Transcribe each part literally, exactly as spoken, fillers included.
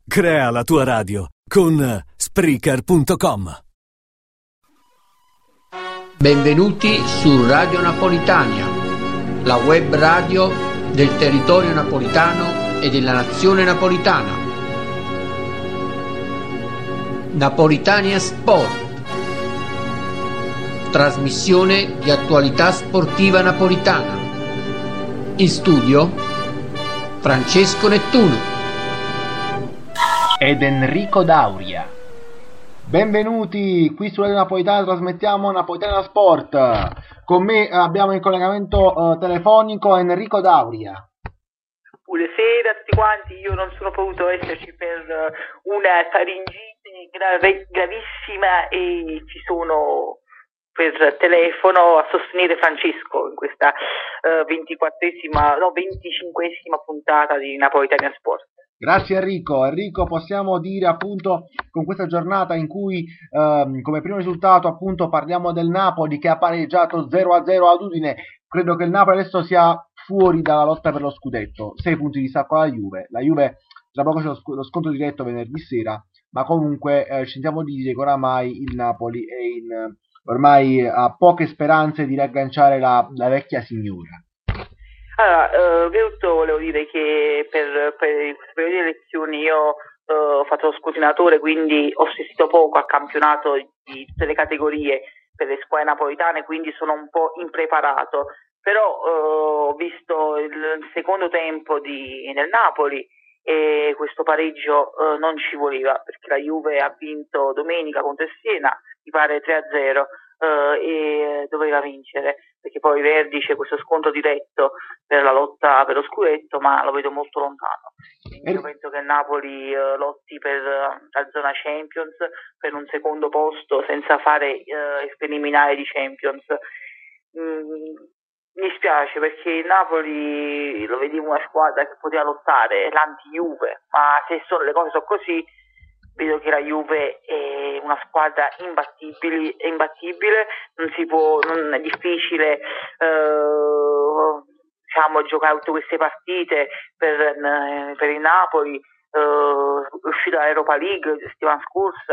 Crea la tua radio con Spreaker punto com. Benvenuti su Radio Napolitania, la web radio del territorio napolitano e della nazione napolitana. Napolitania Sport, trasmissione di attualità sportiva napolitana. In studio Francesco Nettuno ed Enrico Dauria. Benvenuti qui su Radio Napolitana, trasmettiamo Napolitana Sport. Con me abbiamo in collegamento uh, telefonico Enrico Dauria. Buonasera a tutti quanti, io non sono potuto esserci per uh, una faringite grave, gravissima e ci sono per telefono a sostenere Francesco in questa uh, ventiquattresima, no venticinquesima puntata di Napolitana Sport. Grazie Enrico. Enrico, possiamo dire appunto con questa giornata in cui ehm, come primo risultato appunto parliamo del Napoli che ha pareggiato zero a zero ad Udine. Credo che il Napoli adesso sia fuori dalla lotta per lo scudetto, sei punti di stacco alla Juve. La Juve tra poco c'è lo, sc- lo scontro diretto venerdì sera, ma comunque eh, ci sentiamo di dire che oramai il Napoli è in, ormai ha poche speranze di riagganciare la, la vecchia signora. Allora, uh, tutto volevo dire che per, per questo periodo di elezioni io uh, ho fatto lo scrutinatore, quindi ho assistito poco al campionato di tutte le categorie per le squadre napolitane, quindi sono un po' impreparato, però uh, ho visto il, il secondo tempo di, nel Napoli e questo pareggio uh, non ci voleva, perché la Juve ha vinto domenica contro il Siena, mi pare tre a zero. Uh, e doveva vincere, perché poi Verdi c'è questo scontro diretto per la lotta per lo scudetto, ma lo vedo molto lontano. Quindi io penso che il Napoli uh, lotti per uh, la zona Champions, per un secondo posto senza fare uh, preliminari di Champions. Mm, mi spiace perché il Napoli lo vediamo una squadra che poteva lottare, è l'anti-Juve, ma se sono, le cose sono così, vedo che la Juve è una squadra imbattibile, imbattibile non si può, non è difficile eh, diciamo giocare tutte queste partite per, per il Napoli, eh, uscito dall'Europa League la settimana scorsa,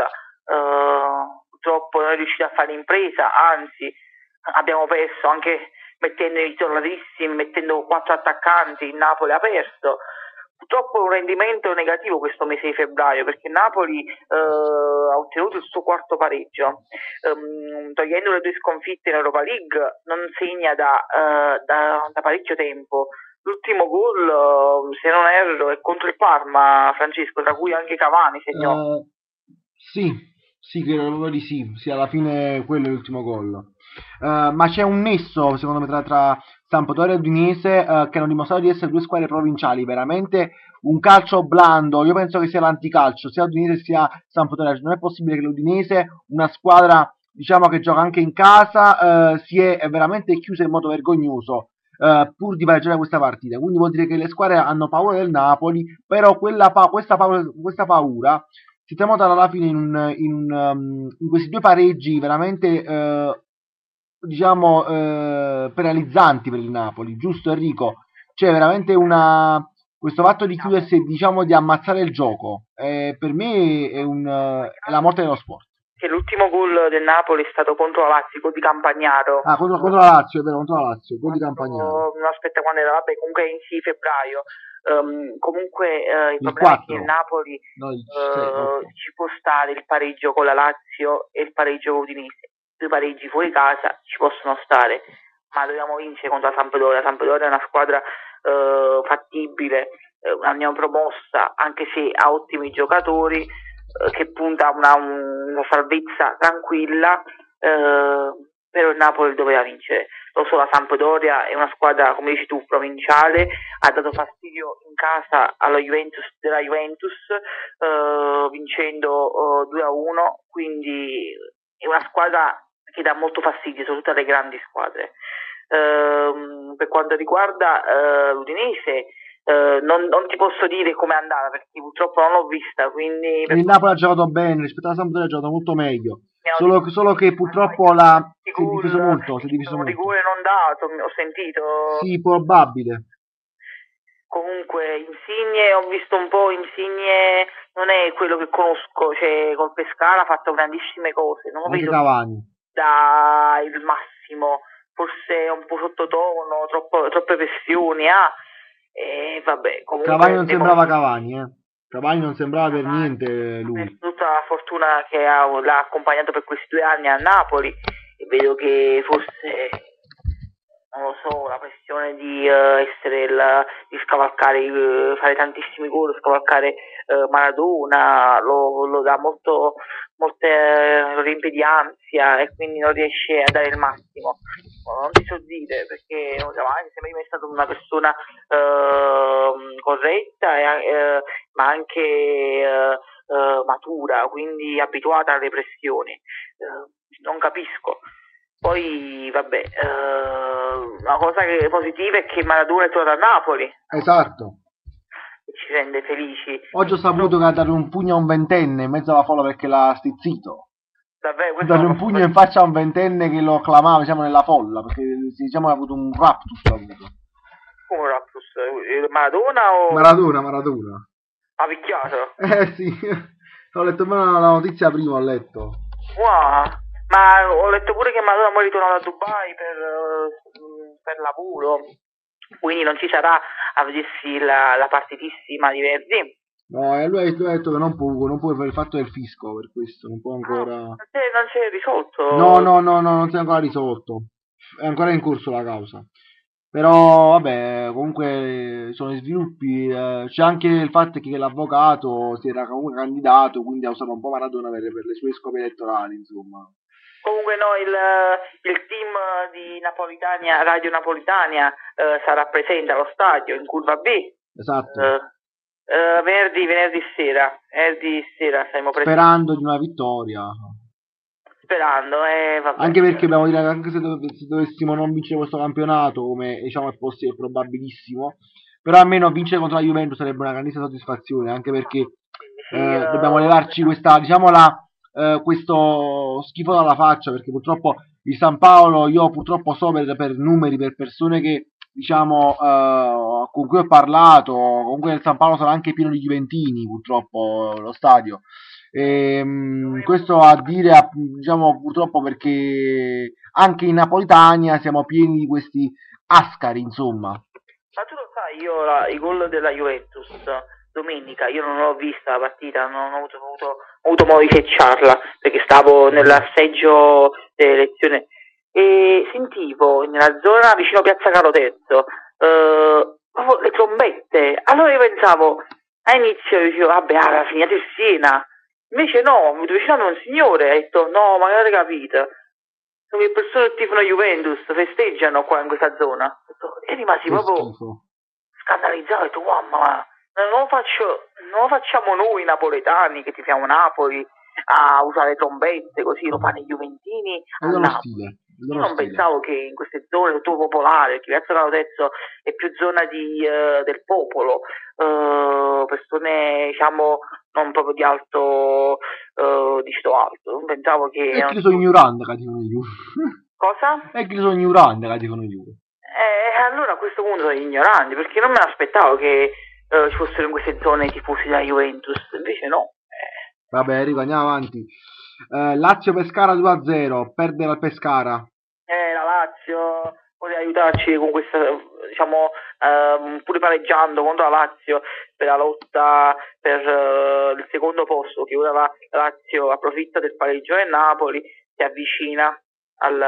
eh, purtroppo non è riuscito a fare impresa, anzi abbiamo perso anche mettendo i titolarissimi, mettendo quattro attaccanti, il Napoli ha perso. Purtroppo un rendimento negativo questo mese di febbraio, perché Napoli eh, ha ottenuto il suo quarto pareggio, um, togliendo le due sconfitte in Europa League, non segna da, uh, da, da parecchio tempo. L'ultimo gol, uh, se non erro, è contro il Parma, Francesco, tra cui anche Cavani segnò. Uh, sì, sì, credo di sì, sì, alla fine quello è l'ultimo gol. Uh, ma c'è un nesso secondo me tra, tra Sampdoria e Udinese uh, che hanno dimostrato di essere due squadre provinciali, veramente un calcio blando. Io penso che sia l'anticalcio sia Udinese sia Sampdoria. Non è possibile che l'Udinese, una squadra diciamo che gioca anche in casa, uh, si è veramente chiusa in modo vergognoso uh, pur di pareggiare questa partita, quindi vuol dire che le squadre hanno paura del Napoli, però quella pa- questa, paura, questa paura si è tramutata alla fine in, un, in, un, um, in questi due pareggi veramente uh, diciamo eh, penalizzanti per il Napoli, giusto Enrico? C'è veramente una questo fatto di chiudersi, diciamo di ammazzare il gioco, eh, per me è, un, è la morte dello sport. Che l'ultimo gol del Napoli è stato contro la Lazio, gol di Campagnaro. Ah, contro, contro la Lazio, è vero, contro la Lazio, gol di Campagnaro. Non aspetta quando era, vabbè, comunque in sì febbraio. Um, comunque uh, il, il problema quattro. È che il Napoli no, il sei, uh, ci può stare il pareggio con la Lazio e il pareggio con Udinese. Due pareggi fuori casa ci possono stare, ma dobbiamo vincere contro la Sampdoria. La Sampdoria è una squadra uh, fattibile, uh, andiamo promossa, anche se ha ottimi giocatori, uh, che punta a una, una salvezza tranquilla, uh, però il Napoli doveva vincere. Lo so, la Sampdoria è una squadra, come dici tu, provinciale, ha dato fastidio in casa alla Juventus della Juventus, uh, vincendo uh, due a uno, quindi è una squadra che dà molto fastidio, soprattutto alle grandi squadre. Uh, per quanto riguarda uh, l'Udinese, uh, non, non ti posso dire com'è andata perché purtroppo non l'ho vista. Quindi il Napoli ha giocato bene rispetto alla Sampdoria, ha giocato molto meglio. Solo, solo che purtroppo la si è diviso molto. Si è diviso un molto. rigore non dato, ho sentito. Sì, probabile. Comunque Insigne, ho visto un po' Insigne, non non è quello che conosco, cioè col Pescara ha fatto grandissime cose, non lo Anche vedo Cavani. da il massimo, forse è un po' sottotono, troppo, troppe pressioni, ah, e vabbè, comunque Cavani non devo- sembrava Cavani, eh. Cavani non sembrava per Cavani, niente lui. per tutta la fortuna che ha, l'ha accompagnato per questi due anni a Napoli, e vedo che forse, non lo so, la pressione di eh, essere il, di scavalcare, eh, fare tantissimi gol, scavalcare eh, Maradona, lo, lo dà molto, molte, lo riempie di ansia e quindi non riesce a dare il massimo. Non ti so dire, perché Cavani sembra di me è stata una persona eh, corretta, e, eh, ma anche eh, eh, matura, quindi abituata alle pressioni. Eh, non capisco. Poi, vabbè, eh, una cosa che positiva è che Maradona è tornato a Napoli, Esatto. e ci rende felici. Oggi ho saputo che ha dato un pugno a un ventenne in mezzo alla folla perché l'ha stizzito. Davvero, Ha questo dato non un lo pugno in faccia a un ventenne che lo clamava, diciamo, nella folla, perché diciamo ha avuto un raptus. Ha avuto. come Raptus? Eh, Maradona o Maradona, Maradona. ha picchiato? Eh sì, ho letto meno la notizia prima, ho letto. Wow. Ma ho letto pure che Maradona poi è ritornato a Dubai per, eh, per lavoro, quindi non ci sarà a vedersi la, la partitissima di venerdì. No, e lui ha lui ha detto che non può, non può per il fatto del fisco, per questo, non può ancora... Ah, non c'è, non c'è risolto? No, no, no, no, non si è ancora risolto. È ancora in corso la causa. Però, vabbè, comunque sono gli sviluppi. eh, c'è anche il fatto che l'avvocato si era comunque candidato, quindi ha usato un po' Maradona per, per le sue scope elettorali, insomma. Comunque no, il, il team di Napolitania, Radio Napolitania eh, sarà presente allo stadio in curva B. Esatto. Eh, eh, venerdì, venerdì sera, venerdì sera saremo presenti. Sperando di una vittoria. Sperando, eh, vabbè. Anche perché dobbiamo dire che anche se, dov- se dovessimo non vincere questo campionato, come diciamo è possibile, è probabilissimo, però almeno vincere contro la Juventus sarebbe una grandissima soddisfazione, anche perché Sì, eh, eh, dobbiamo levarci questa, diciamo, la, eh, questo schifo dalla faccia, perché purtroppo il San Paolo, io purtroppo so per, per numeri, per persone che diciamo eh, con cui ho parlato, comunque il San Paolo sarà anche pieno di juventini, purtroppo lo stadio. E, mh, questo a dire, a- diciamo, purtroppo perché anche in Napolitania siamo pieni di questi ascari, insomma. Ma tu lo sai, io la, i gol della Juventus domenica, io non ho vista la partita, non ho avuto, avuto, ho avuto modo di fecciarla, perché stavo nell'asseggio dell'elezione e sentivo nella zona vicino Piazza Carlo Terzo eh, proprio le trombette. Allora io pensavo, a inizio dicevo, vabbè, ah, finita il Siena. Invece no, mi vicino un signore, ha detto, no, ma non avete capito. Sono le persone che tifano Juventus, festeggiano qua in questa zona. E rimasi Che proprio schifo. scandalizzato, ho detto, mamma, ma non lo, faccio, non lo facciamo noi napoletani che tifiamo Napoli a usare trombette così, lo fanno i Juventini È a dello Napoli. stile. È Io dello non stile. pensavo che in queste zone, soprattutto popolare, che Piazza Carlo Terzo è più zona di, eh, del popolo, eh, persone diciamo non proprio di alto, eh, di sto alto, non pensavo che... E che sono ignorante che dicono io. Cosa? E che sono ignorante che dicono io. Eh, allora a questo punto sono ignoranti, perché non me l'aspettavo che eh, ci fossero in queste zone i tifosi della Juventus, invece no. Eh, Vabbè, Enrico, andiamo avanti. Eh, Lazio Pescara due a zero, perde la Pescara. eh, la Lazio poteva aiutarci con questa, diciamo, ehm, pure pareggiando contro la Lazio per la lotta per eh, il secondo posto, che ora la Lazio approfitta del pareggio del Napoli, si avvicina al,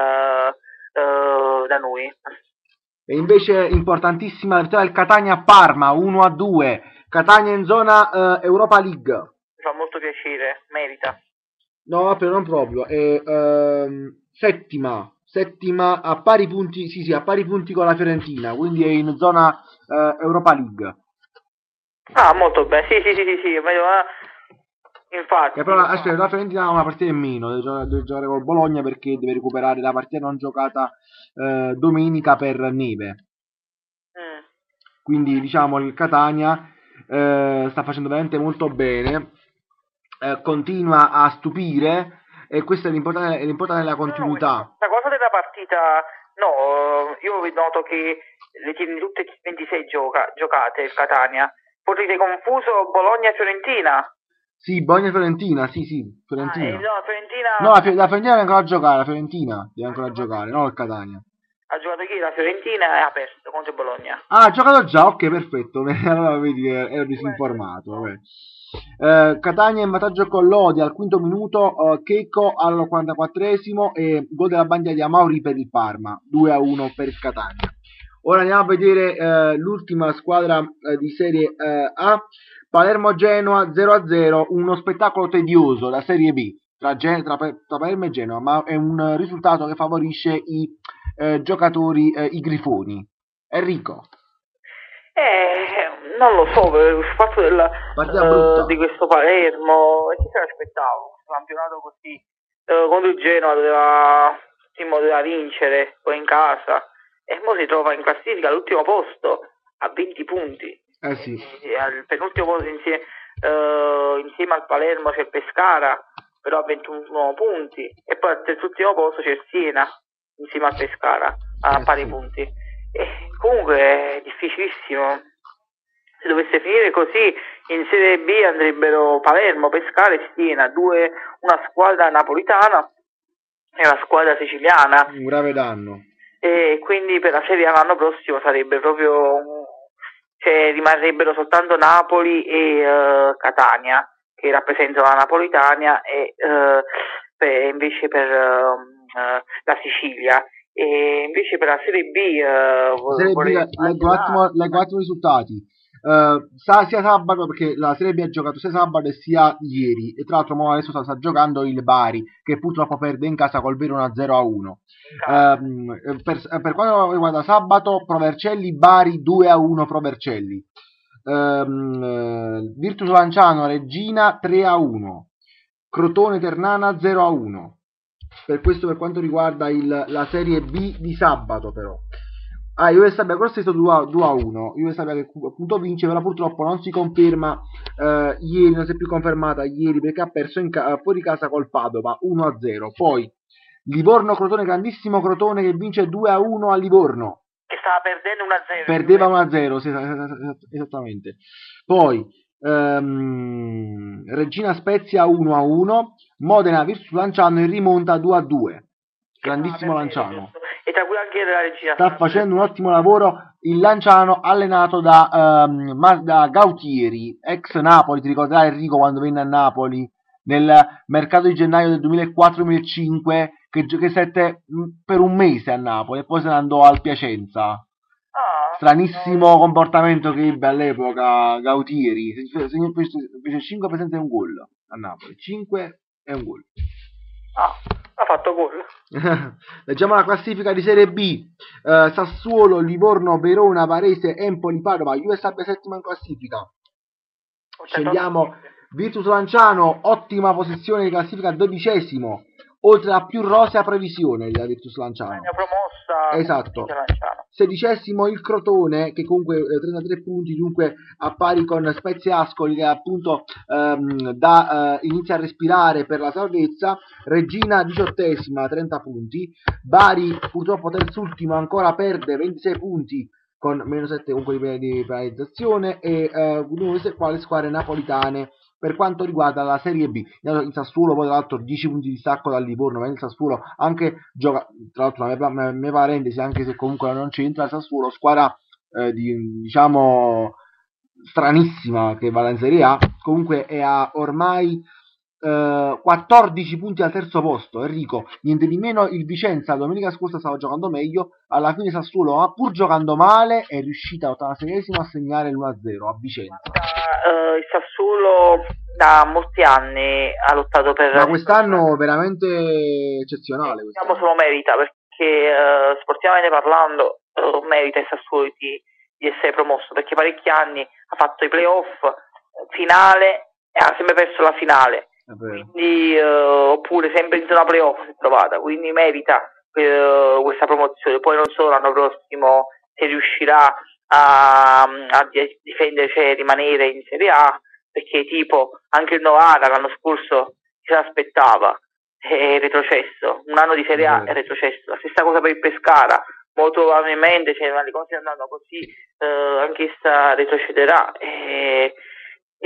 eh, da noi. E invece importantissima la vittoria del Catania a Parma, uno a due. Catania in zona eh, Europa League. Mi fa molto piacere, merita. No, però non proprio. È ehm, settima. Settima a pari punti, sì, sì, a pari punti con la Fiorentina, quindi è in zona eh, Europa League. Ah, molto bene, sì, sì, sì, sì, sì, meglio, eh. Infatti. E però aspetta, la Fiorentina ha una partita in meno, deve giocare, deve giocare col Bologna perché deve recuperare la partita non giocata eh, domenica per neve. Mm. Quindi diciamo il Catania eh, sta facendo veramente molto bene, eh, continua a stupire e questo è l'importante, è l'importante della continuità. La cosa della partita, no, io noto che le tiene tutte ventisei gioca, giocate il Catania. Forse sei confuso Bologna-Fiorentina? Sì, Bologna-Fiorentina, sì, sì, Ah, Fiorentina. eh, no, Fiorentina... No, la, Fi- la Fiorentina deve ancora a giocare, la Fiorentina deve ancora a giocare, no il Catania. Ha giocato chi? La Fiorentina e ha perso contro il Bologna. Ah, ha giocato già, ok, perfetto. Allora vedi che ero disinformato. Vabbè. Eh, Catania in vantaggio con Lodi al quinto minuto, eh, Checco al quarantaquattresimo e gol della bandiera di Amauri per il Parma, due a uno per il Catania. Ora andiamo a vedere eh, l'ultima squadra eh, di Serie eh, A, Palermo-Genoa zero a zero, uno spettacolo tedioso da Serie B tra, Gen- tra, tra Palermo e Genoa, ma è un risultato che favorisce i eh, giocatori, eh, i grifoni. Enrico. Eh, non lo so, per il fatto del, eh, di questo Palermo, e chi se l'aspettavo? Un campionato così, eh, contro il Genoa doveva, Timo doveva vincere, poi in casa, e ora si trova in classifica all'ultimo posto, a venti punti. Eh sì. E, al penultimo posto insieme, eh, insieme al Palermo c'è il Pescara, però a ventuno punti, e poi al terzultimo posto c'è il Siena, insieme al Pescara, a eh pari sì. punti. E comunque è difficilissimo. Se dovesse finire così in Serie B andrebbero Palermo, Pescara e Siena, due, una squadra napolitana e una squadra siciliana. Un grave danno. E quindi per la Serie A l'anno prossimo sarebbe proprio, cioè rimarrebbero soltanto Napoli e uh, Catania che rappresentano la Napolitania e uh, per, invece per uh, uh, la Sicilia. E invece per la Serie B, uh, Serie B leggo un attimo, leggo un attimo i risultati. Uh, sa, sia sabato, perché la Serie B ha giocato sia sabato e sia ieri, e tra l'altro mo adesso sta, sta giocando il Bari che purtroppo perde in casa col Verona zero a uno. Uh, per, per quanto riguarda sabato, Provercelli Bari due a uno Provercelli. Uh, Virtus Lanciano Regina tre a uno, Crotone Ternana zero a uno. Per questo per quanto riguarda il, la Serie B di sabato. Però ah, Juve Stabia Grosseto due a uno, Juve Stabia che appunto vince, però purtroppo non si conferma eh, ieri, non si è più confermata ieri perché ha perso in ca- fuori casa col Padova uno a zero. Poi Livorno Crotone, grandissimo Crotone che vince due a uno a Livorno, che stava perdendo uno a zero, perdeva uno a zero, sì, esattamente. Poi ehm, Regina Spezia uno a uno, Modena Virtus Lanciano in rimonta due a due. Grandissimo Lanciano, e tra cui anche la Regina sta facendo un ottimo lavoro il Lanciano, allenato da, um, da Gautieri, ex Napoli. Ti ricorderai Enrico quando venne a Napoli nel mercato di gennaio del duemilaquattro duemilacinque, che, che sette per un mese a Napoli e poi se ne andò al Piacenza. Ah, stranissimo comportamento che ebbe all'epoca Gautieri, fece cinque presenze e un gol a Napoli, cinque e un gol. Ah, ha fatto gol. Leggiamo la classifica di Serie B. uh, Sassuolo, Livorno, Verona, Varese, Empoli, Padova, Juve Stabia settima in classifica. Scendiamo, Virtus Lanciano, ottima posizione di classifica, dodicesimo, oltre la più rosea previsione della Virtus Lanciano. Promossa, esatto. Sedicesimo il Crotone, che comunque eh, trentatré punti, dunque a pari con Spezia Ascoli, che appunto ehm, da, eh, inizia a respirare per la salvezza. Regina diciottesima, trenta punti. Bari purtroppo terzultimo, ancora perde ventisei punti con meno sette comunque di, di penalizzazione. E eh, queste qua le squadre napolitane per quanto riguarda la Serie B. Il Sassuolo poi tra l'altro dieci punti di stacco dal Livorno, ma il Sassuolo anche gioca, tra l'altro una mia parentesi, anche se comunque non c'entra, il Sassuolo squadra eh, di, diciamo stranissima che va in Serie A, comunque è a ormai eh, quattordici punti al terzo posto. Enrico, niente di meno, il Vicenza domenica scorsa stava giocando meglio, alla fine Sassuolo, ma pur giocando male, è riuscita a ottantaseiesimo a segnare l'uno a zero a Vicenza. Uh, il Sassuolo da molti anni ha lottato per... Ma quest'anno veramente eccezionale. Diciamo solo merita, perché uh, sportivamente parlando uh, merita il Sassuolo di, di essere promosso, perché parecchi anni ha fatto i playoff, finale, e ha sempre perso la finale. Quindi, uh, oppure sempre in zona playoff si è trovata, quindi merita uh, questa promozione. Poi non so l'anno prossimo se riuscirà a, a difendersi e rimanere in Serie A, perché tipo anche il Novara l'anno scorso si aspettava, è retrocesso, un anno di Serie A è retrocesso. La stessa cosa per il Pescara, molto probabilmente, cioè, le cose andando così, uh, anch'essa retrocederà. E, e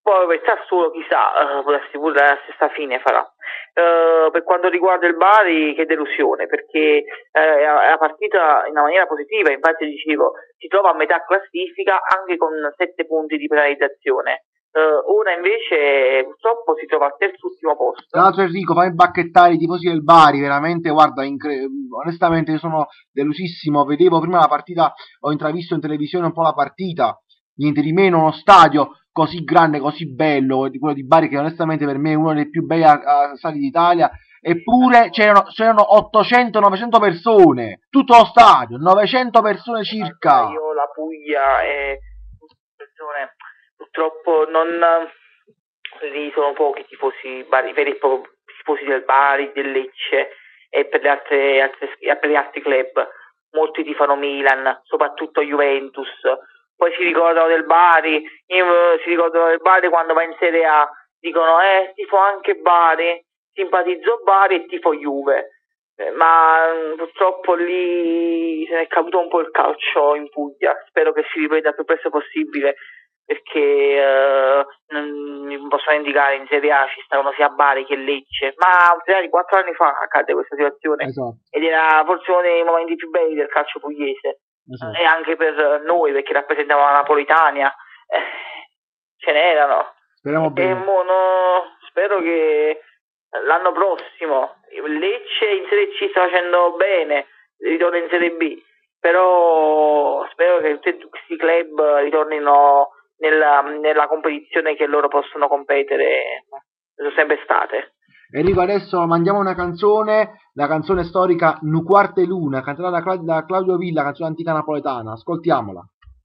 poi per Sassuolo chissà, uh, potresti pure la stessa fine farà. Uh, per quanto riguarda il Bari, che delusione, perché uh, è una partita in una maniera positiva, infatti dicevo, si trova a metà classifica anche con sette punti di penalizzazione. Uh, ora invece purtroppo si trova al terzultimo posto. Tra l'altro Enrico, fammi bacchettare i tifosi del Bari, veramente, guarda, incre- onestamente io sono delusissimo, vedevo prima la partita, ho intravisto in televisione un po' la partita, niente di meno, uno stadio così grande, così bello, di quello di Bari, che onestamente per me è uno dei più bei a- a- stadi d'Italia, eppure c'erano, c'erano ottocento novecento persone, tutto lo stadio, novecento persone circa. Io la Puglia e persone purtroppo non lì sono pochi tifosi Bari, veri e propri tifosi del Bari, del Lecce e per le altre, altre per gli altri club. Molti tifano Milan, soprattutto Juventus. Poi si ricordano del Bari, io, si ricordano del Bari quando va in Serie A, dicono eh tifo anche Bari, simpatizzo Bari e tifo Juve. Eh, ma mh, purtroppo lì se ne è caduto un po' il calcio in Puglia. Spero che si riprenda il più presto possibile, perché eh, non mi posso indicare in Serie A ci stavano sia Bari che Lecce, ma quattro anni fa accadde questa situazione. Esatto. Ed era forse uno dei momenti più belli del calcio pugliese. Esatto. E anche per noi, perché rappresentavano la Napolitania, eh, ce n'erano. Speriamo bene. E mo no, spero che l'anno prossimo il Lecce in Serie C sta facendo bene, ritorna in Serie B, però spero che tutti questi club ritornino nella, nella competizione che loro possono competere, sono sempre state. Enrico, adesso mandiamo una canzone, la canzone storica Nu Quarte Luna, cantata da, Cla- da Claudio Villa, canzone antica napoletana, ascoltiamola.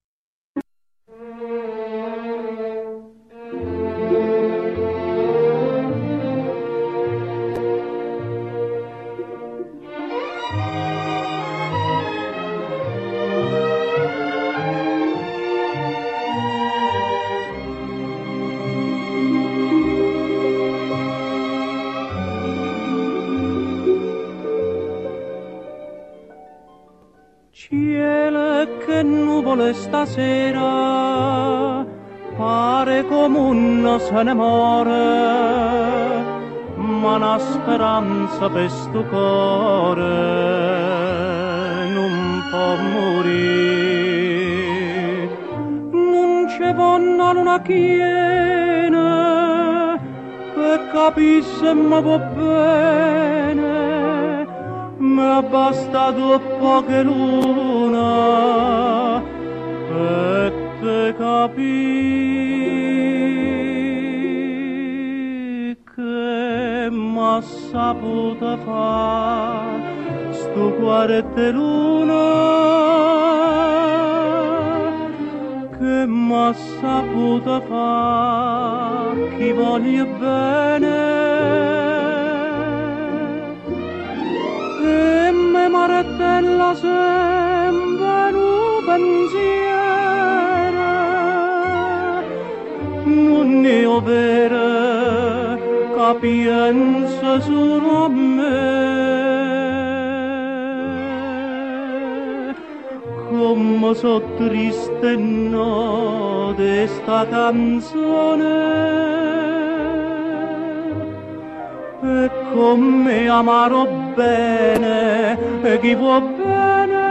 Cielo, che nuvole stasera, pare come un se ne muore, ma una speranza per sto cuore non può morire. Non c'è vonna luna chiena per capire se mi va bene, mi basta due poche luna per te capire che m'ha saputo fare sto quarante luna, che m'ha saputo fare chi voglia bene. E me martella sempre un pensiero, non ne ho vera capienza solo a me. Come so triste no di sta canzone, e come amaro bene chi può bene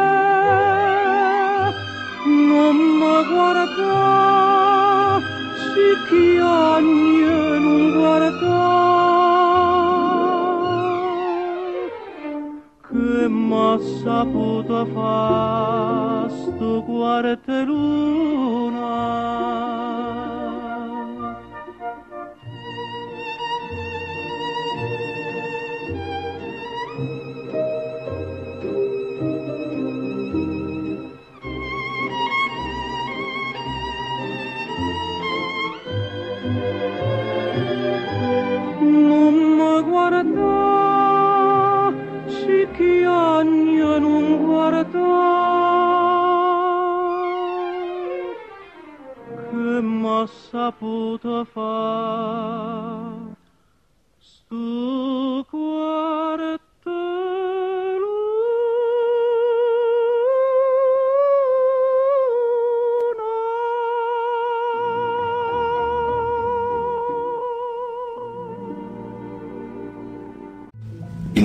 non mi guarda, sì chi anni non guarda, che m'ha saputo fa sto quarante luna. Guarda, sì che anni non guarda, che m'ha saputo fa sto quarto luna.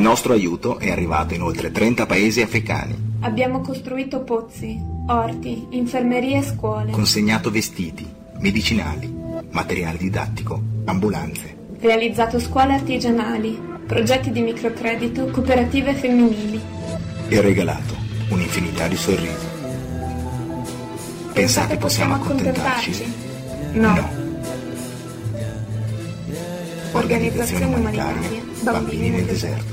nostro aiuto è arrivato in oltre trenta paesi africani. Abbiamo costruito pozzi, orti, infermerie e scuole. Consegnato vestiti, medicinali, materiale didattico, ambulanze. Realizzato scuole artigianali, progetti di microcredito, cooperative femminili. E regalato un'infinità di sorrisi. Pensate possiamo accontentarci? No. No. Organizzazione umanitaria, bambini nel deserto.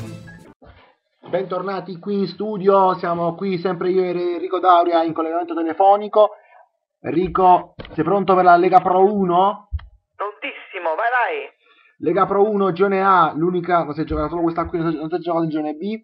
Bentornati qui in studio, siamo qui sempre io e Enrico Dauria in collegamento telefonico. Enrico, sei pronto per la Lega Pro uno? Prontissimo, vai vai! Lega Pro uno, girone A, l'unica, non si è giocata solo questa qui, non si è giocato il girone B.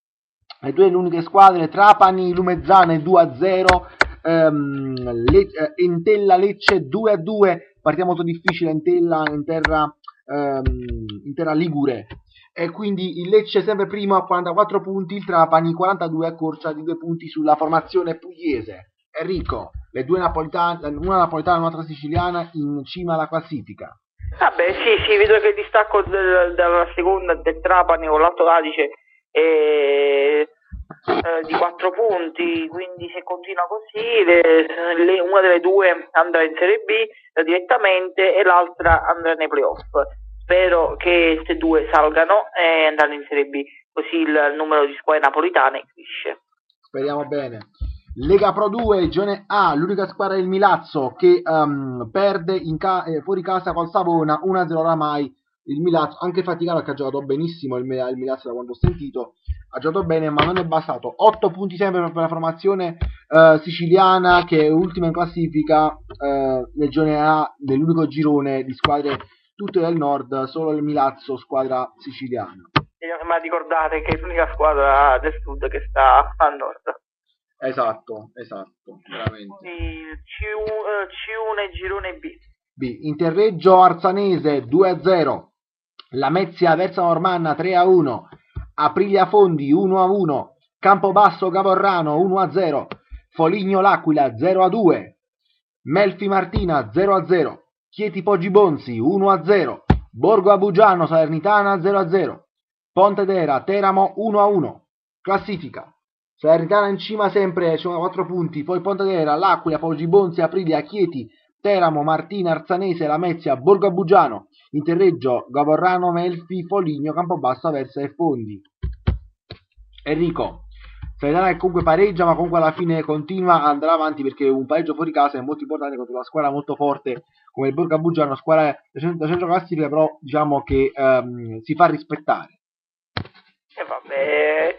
Le due le uniche squadre, Trapani, Lumezzane due a zero, ehm, Le, eh, Entella Lecce due a due, partita molto difficile, Entella in terra, ehm, in terra Ligure. E quindi il Lecce sempre primo a quarantaquattro punti, il Trapani quarantadue a corsa di due punti sulla formazione pugliese. Enrico, le due napoletane, una napoletana e un'altra siciliana in cima alla classifica. Vabbè sì, sì, vedo che il distacco del, della seconda del Trapani con l'Alto Adige è eh, di quattro punti, quindi se continua così le, le, una delle due andrà in Serie B eh, direttamente e l'altra andrà nei playoff. Spero che queste due salgano e andranno in Serie B, così il numero di squadre napoletane cresce. Speriamo bene. Lega Pro due, girone A, l'unica squadra è il Milazzo che um, perde in ca- eh, fuori casa col Savona uno a zero oramai. Il Milazzo, anche faticato perché ha giocato benissimo il, il Milazzo da quando ho sentito, ha giocato bene ma non è bastato. otto punti sempre per la formazione uh, siciliana che è ultima in classifica uh, nel girone A, nell'unico girone di squadre tutte del nord, solo il Milazzo squadra siciliana. Ma ricordate che è l'unica squadra del sud che sta a nord. Esatto, esatto, veramente. C uno e girone B. B. Interreggio Arzanese due a zero, Lamezia Versa Normanna tre a uno, Aprilia Fondi uno a uno, Campobasso Gavorrano uno a zero, Foligno L'Aquila zero a due, Melfi Martina zero a zero, Chieti Poggi Bonzi uno a zero, Borgo Abugiano Salernitana zero a zero, Pontedera Teramo uno a uno. Classifica: Salernitana in cima sempre, sono quattro punti, poi Pontedera, L'Aquila, Poggi Bonzi, Aprilia, Chieti, Teramo, Martina, Arzanese, Lamezia, Borgo Abugiano, Interreggio, Gavorrano, Melfi, Foligno, Campobasso, Aversa e Fondi. Enrico, Salernitana che comunque pareggia ma comunque alla fine continua, andrà avanti perché un pareggio fuori casa è molto importante contro una squadra molto forte come il Borgo Abugiano, una squadra da centro classifica però diciamo che um, si fa rispettare. E eh vabbè,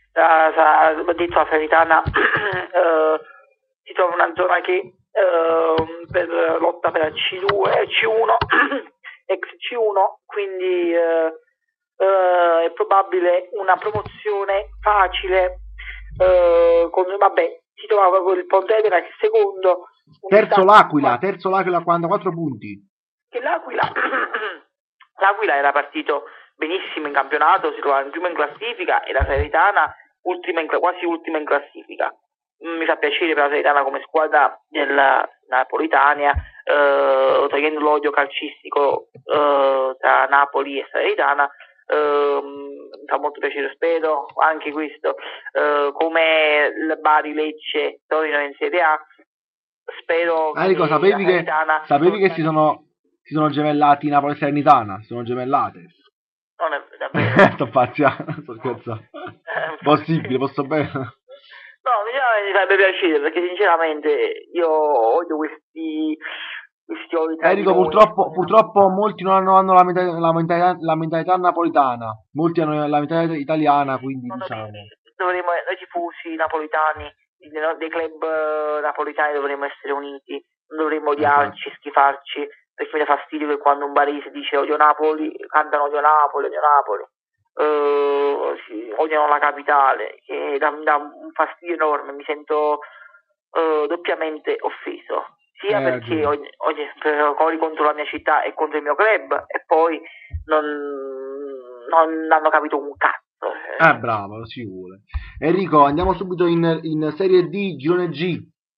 ho detto la Salernitana eh, si trova in una zona che eh, per lotta per C due, C uno, ex C uno, quindi eh, eh, è probabile una promozione facile. Uh, con, vabbè, si trovava con il Pontedera che è secondo, terzo l'Aquila, terzo l'Aquila a quarantaquattro punti. Che l'Aquila l'Aquila era partito benissimo in campionato, si trovava in prima in classifica e la Salernitana ultima in, quasi ultima in classifica. Mi fa piacere per la Salernitana come squadra della Napolitania, uh, togliendo l'odio calcistico uh, tra Napoli e Salernitana. Uh, mi fa molto piacere, spero anche questo uh, come il Bari Lecce tornino in Serie A, spero. Enrico, sapevi che, sapevi che si sono si sono gemellati Napoli e Salernitana, si sono gemellate. Non è davvero. Sto pazziando, sto scherzando. Possibile, posso bene? No, mi farebbe piacere perché sinceramente io odio questi Enrico, purtroppo, purtroppo molti non hanno, hanno la, mentalità, la, mentalità, la mentalità napolitana, molti hanno la mentalità italiana, quindi non diciamo dovremmo, noi tifosi napolitani dei club napolitani dovremmo essere uniti, non dovremmo odiarci, esatto. Schifarci, perché mi dà fastidio che quando un barese dice odio Napoli, cantano odio Napoli, odio Napoli, uh, sì, odiano la capitale, che dà, dà un fastidio enorme, mi sento uh, doppiamente offeso. Sia eh, perché ogni, ogni, corri contro la mia città e contro il mio club e poi non, non hanno capito un cazzo. Eh, bravo, lo si vuole. Enrico, andiamo subito in, in Serie D, girone G.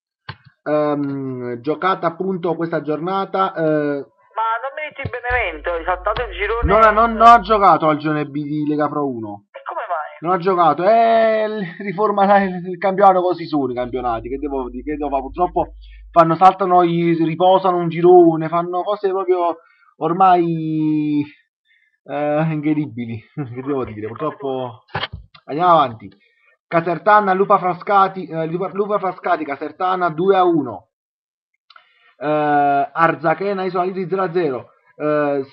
Um, giocata appunto questa giornata. Uh, Ma non mi dite il Benevento, hai saltato il girone. Non ha, non, non ha giocato al girone B di Lega Pro uno. E come non ha giocato, eh, riforma il campionato, così sono i campionati, che devo, che devo fare? Purtroppo fanno, saltano, riposano un girone, fanno cose proprio ormai eh, incredibili, che devo dire, purtroppo. Andiamo avanti. Casertana, Lupa Frascati, eh, Lupa, Lupa Frascati, Casertana due a uno. Eh, Arzachena, Isola Liri zero a zero. Eh,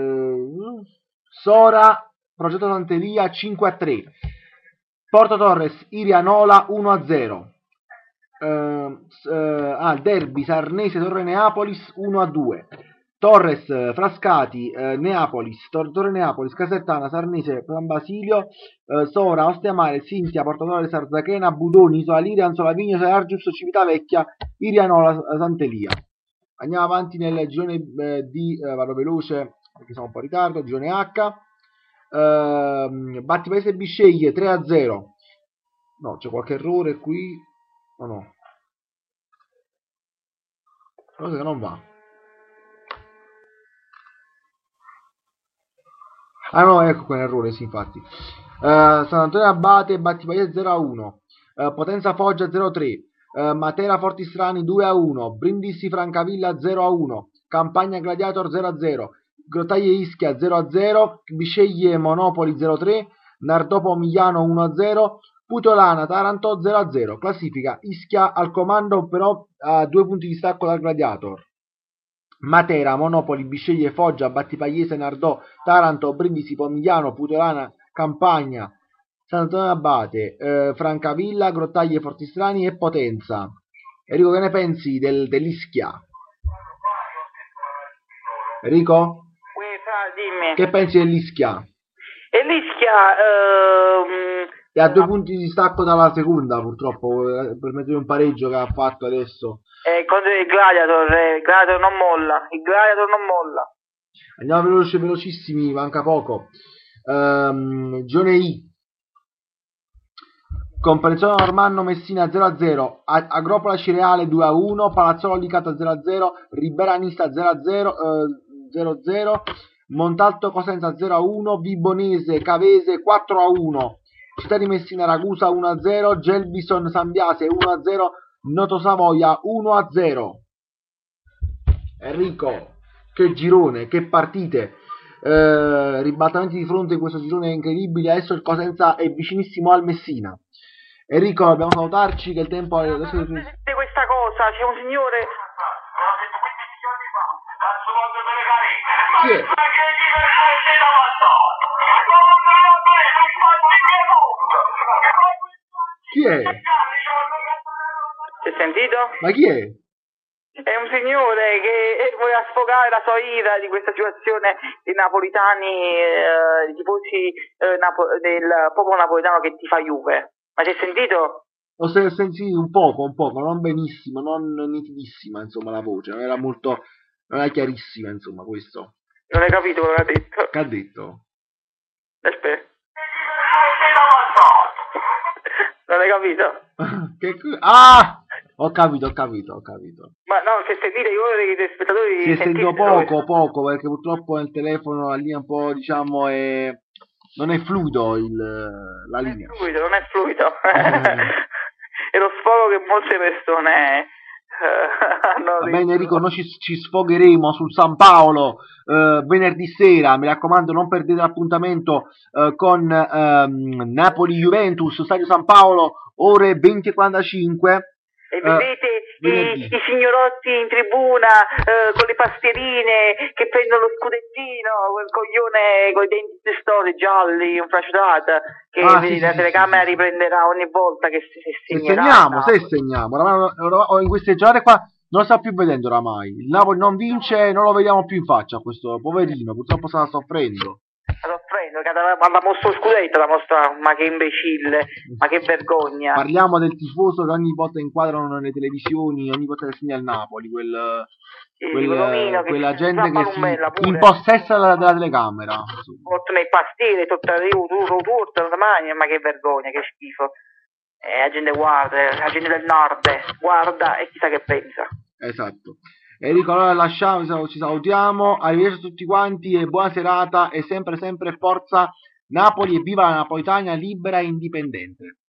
Sora, Progetto Santelia cinque a tre. Porto Torres, Irianola uno a zero. Eh, eh, ah, Derby, Sarnese, Torre Neapolis uno a due. Torres, Frascati, eh, Neapolis, Tor- Torre Neapolis, Casertana, Sarnese, San Basilio, eh, Sora, Ostiamare, Sintia, Porto Torres, Arzachena, Budoni, Isola Liria, Anzola Vigno, Argius, Civitavecchia, Irianola, Santelia. Andiamo avanti nel girone eh, D, eh, vado veloce perché siamo un po' in ritardo, girone H. Uh, Battipaese Bisceglie tre a zero. No, c'è qualche errore qui. O no? Cosa che non va. Ah no, ecco qua un errore, sì, infatti. Uh, San Antonio Abate, Battipaese zero a uno. Uh, Potenza Foggia zero a tre. Uh, Matera Fortistrani due a uno. Brindisi Francavilla zero a uno. Campagna Gladiator zero a zero. Grottaglie Ischia zero a zero, Bisceglie Monopoli zero a tre, Nardopo Migliano uno a zero, Putolana Taranto zero a zero. Classifica: Ischia al comando, però a due punti di stacco dal Gladiator. Matera, Monopoli, Bisceglie, Foggia, Battipagliese, Nardò, Taranto, Brindisi, Pomigliano, Putolana, Campagna, Sant'Antonio Abate, eh, Francavilla, Grottaglie Fortistrani e Potenza. Enrico, che ne pensi del, dell'Ischia? Enrico? Dimmi. Che pensi dell'Ischia? E l'Ischia ehm... è a due punti di stacco dalla seconda, purtroppo, per mezzo di un pareggio che ha fatto adesso. Eh, contro il Gladiator, eh, il Gladiator non molla, il Gladiator non molla. Andiamo veloci, velocissimi, manca poco. Um, Gione I. Comprensione Normanno Messina zero a zero, Agropola Cireale due a uno, Palazzolo Licata zero a zero, Riberanista zero a zero, eh, zero a zero, Montalto Cosenza zero a uno, Vibonese Cavese quattro a uno, Città di Messina Ragusa uno a zero, Gelbison Sambiase uno a zero, Noto Savoia uno a zero. Enrico, che girone, che partite, eh, ribaltamenti di fronte in questo girone incredibile. Adesso il Cosenza è vicinissimo al Messina. Enrico, dobbiamo salutarci che il tempo è... Adesso... questa cosa, c'è un signore... Chi è? Chi è? Si è sentito? Ma chi è? È un signore che voleva sfogare la sua ira di questa situazione dei napolitani, eh, dei tifosi eh, napo- del popolo napoletano che tifa Juve. Ma si è sentito? Ho sentito un poco, un poco, non benissimo, non nitidissima, insomma, la voce, non era molto, non era chiarissima, insomma, questo. Non hai capito cosa ha detto? Che ha detto? Aspetta. Non hai capito? Che... Ah! Ho capito, ho capito, ho capito. Ma no, se sentite io vorrei che i spettatori si è sentito sentissero... poco, poco, perché purtroppo nel telefono la linea un po', diciamo, è... non è fluido il... la linea. Non è fluido, non è fluido. È lo sfogo che molte persone eh, hanno... Va bene Enrico, noi ci, ci sfogheremo sul San Paolo eh, venerdì sera, mi raccomando non perdete l'appuntamento eh, con ehm, Napoli-Juventus, Stadio San Paolo, ore venti e quarantacinque. E vedete uh, i, i signorotti in tribuna uh, con le pastierine che prendono lo scudettino, quel coglione con i denti testori gialli, un flashlight che ah, vedi, sì, la sì, telecamera sì, sì. riprenderà ogni volta che si, si se segniamo, se segniamo, oramai, oramai, in queste giornate qua non lo sta più vedendo oramai, il Napoli non vince, non lo vediamo più in faccia questo poverino, purtroppo sta soffrendo. Sta soffrendo, che ha mosso lo scudetto, la mostra, ma che imbecille, ma che vergogna. Parliamo del tifoso che ogni volta inquadrano nelle televisioni, ogni volta che segna il Napoli, quel, sì, quel, quella che gente che si pure. impossessa della, della telecamera. Porto nei pastieri, tutta tutto, ma che vergogna, che schifo. Eh, la gente guarda, la gente del nord guarda e chissà che pensa. Esatto. Enrico, allora lasciamo, ci salutiamo, arrivederci a tutti quanti e buona serata e sempre sempre forza Napoli e viva la Napolitania libera e indipendente.